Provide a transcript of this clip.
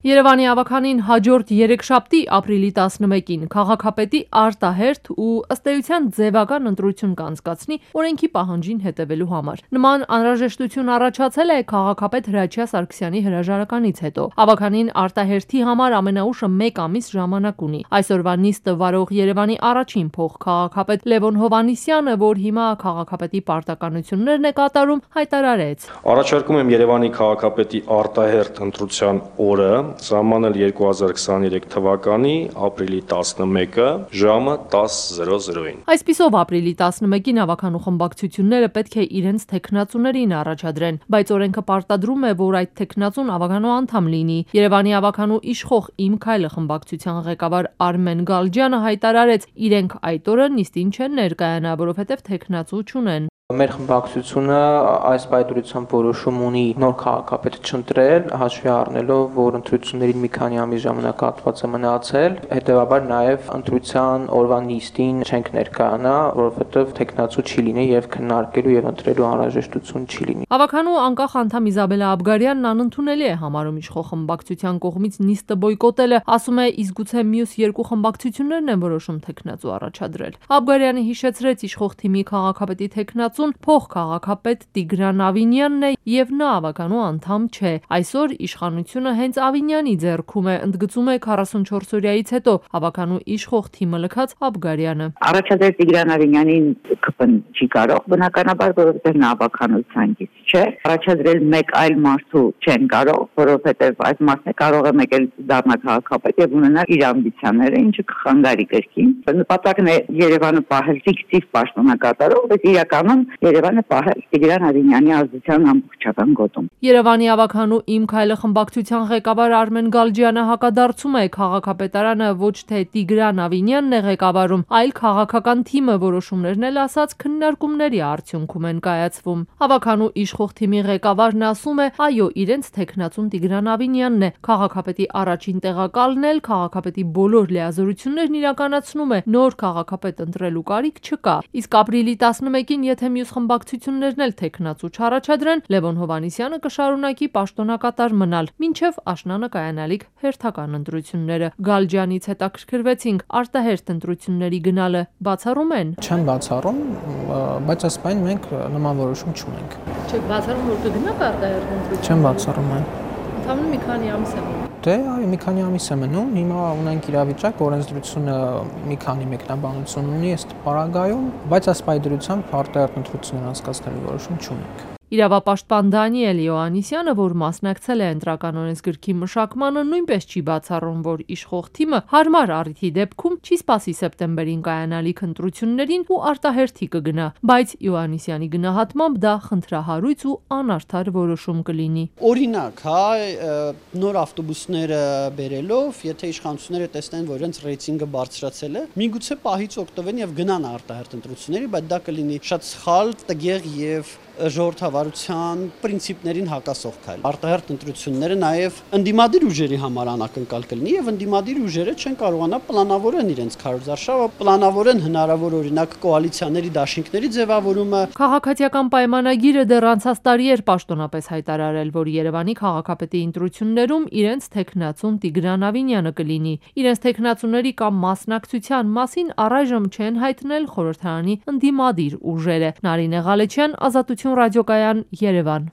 Երևանի ավականին հաջորդ երեքշաբթի ապրիլի 11-ին քաղաքապետի արտահերթ ու ըստ էության ձևական ընտրություն կանցկացնի օրենքի պահանջին հետևելու համար։ Նման անհրաժեշտություն առաջացել է քաղաքապետ Հրաչյա Սարգսյանի հրաժարականից հետո։ Ավականին արտահերթի համար ամենաուշը 1 ամիս ժամանակ ունի։ Այսօրվա նիստը վարող Երևանի առաջին փոխքաղաքապետ Լևոն Հովհաննիսյանը, որ հիմա քաղաքապետի պարտականություններն է կատարում, հայտարարեց. Առաջարկում եմ Երևանի քաղաքապետի արտահերթ ընտրության օրը սահմանել 2023 թվականի ապրիլի 11-ը ժամը 10:00-ին։ Այսպիսով ապրիլի 11-ին ավականու խմբակցությունները պետք է իրենց թեկնածուներին առաջադրեն, բայց օրենքը պարտադրում է, որ այդ թեկնածուն ավականու անդամ լինի։ Երևանի ավականու իշխող Իմ Քայլը խմբակցության ղեկավար Արմեն Գալջյանը հայտարարեց, իրենք այդ օրը նիստին չեն ներկայանա, որովհետև թեկնածու չունեն։ Մեր խմբակցությունը այս պայմանությամբ որոշում ունի նոր քաղաքապետ չընտրել, հաշվի առնելով, որ ընտրություններին մի քանի ամիս ժամանակահատված է մնացել, հետևաբար նաև ընտրության օրվա նիստին չենք ներկայանա, որովհետև թեկնածու չի լինի եւ քննարկելու եւ ընտրելու անհրաժեշտություն չի լինի։ Ավականու անկախ անդամ Իզաբելլա Աբգարյանն անընդունելի է համարում իշխող խմբակցության կողմից նիստը բոյկոտելը, ասում է, իսկ գուցե մյուս երկու խմբակցություններն են որոշում թեկնածու առաջադրել։ Աբգարյանը հիշեցրեց իշխող թիմի քաղաքապետի թեկնածուն փոխքաղաքապետ Տիգրան Ավինյանն է եւ նա ավականու անդամ չէ։ Այսօր իշխանությունը հենց Ավինյանի ձեռքում է, ընդգծում է 44-օրյայից հետո ավականու իշխող թիմը լքած Աբգարյանը։ Առաջադրել Տիգրան Ավինյանին ԿՊ-ն չի կարող, բնականաբար, որովհետև նա ավականության գիծ չէ։ Առաջադրել մեկ այլ մարդու չեն կարող, որովհետև այդ մարդն է կարող է մեկ էլ դառնալ քաղաքապետ եւ ունենալ իր ամբիցիաները, ինչը կխանգարի կրկին։ Նպատակն է Երևանը պահել ֆիկտիվ պաշտոնակատարող, բայց իրականում Երևանը պահել Տիգրան Ավինյանի ազդեցության ամբողջական գոտում։ Երևանի ավականու Իմ Քայլը խմբակցության ղեկավար Արմեն Գալջյանը հակադարձում է քաղաքապետարանը ոչ թե Տիգրան Ավինյանն է ղեկավարում, այլ քաղաքական թիմը, որոշումներն էլ ասած քննարկումների արդյունքում են կայացվում։ Ավականու իշխող թիմի ղեկավարն ասում է, այո, իրենց թեկնածուն Տիգրան Ավինյանն է, քաղաքապետի առաջին տեղակալն էլ քաղաքապետի բոլոր լիազորություններն իրականացնում է, նոր քաղաքապետ ընտրելու կարիք չկա։ Իսկ ապրիլի 11-ին, եթե մյուս խմբակցություններն էլ թեկնածու չառաջադրեն, Լևոն Հովհաննիսյանը կշարունակի պաշտոնակատար մնալ, մինչև աշնանը կայանալիք հերթական ընտրությունները։ Գալջյանից հետաքրքրվեցինք, արտահերթ ընտրությունների գնալը բացառում են։ Չեմ բացառում, բայց այս պայն մենք նման որոշում չունենք։ Չեք բացառում, որ կգնաք արտահերթ ընտրություն։ Չեմ բացառում այն։ Ընդհանուր մի քանի ամիս է մնում։ Դե այո, մի քանի ամիս է մնում, հիմա ունենք իրավիճակ, օրենսդրությունը մի քանի մեկնաբանություն ունի ըստ պարագայում, բայց այս պայմանությամբ արտահերթ ընտրություններ անցկացնելու որոշում չունենք։ Իրավապաշտպան Դանիել Յոհաննիսյանը, որ մասնակցել է ընտրական օրենսգրքի մշակմանը, նույնպես չի բացառում, որ իշխող թիմը հարմար առիթի դեպքում չի սպասի սեպտեմբերին կայանալիք ընտրություններին ու արտահերթի կգնա, բայց Յոհաննիսյանի գնահատմամբ դա խնդրահարույց ու անարդար որոշում կլինի։ Օրինակ, նոր ավտոբուսները բերելով, եթե իշխանությունները տեսնեն, որ իրենց ռեյտինգը բարձրացել է, միգուցե պահից օգտվեն եւ գնան արտահերթ ընտրությունների, բայց դա կլինի շատ սխալ, տգեղ եւ ժողովրդավարության պրինցիպներին հակասող քայլ։ Արտահերթ ընտրությունները նաև ընդդիմադիր ուժերի համար անակնկալ կլինի եւ ընդդիմադիր ուժերը չեն կարողանա պլանավորեն իրենց քարոզարշավը, պլանավորեն հնարավոր օրինակ կոալիցիաների դաշինքների ձևավորումը։ Քաղաքացիական պայմանագիրը դեռ անցած տարի էր պաշտոնապես հայտարարել, որ Երևանի քաղաքապետի ընտրություններում իրենց թեկնածուն Տիգրան Ավինյանը կլինի։ Իրենց թեկնածուների կամ մասնակցության մասին առայժմ չեն հայտնել խորհրդարանի ընդդիմադիր ուժերը։ Նարինե Ղալեչյան, Ազատություն ռադիոկայան, Երևան։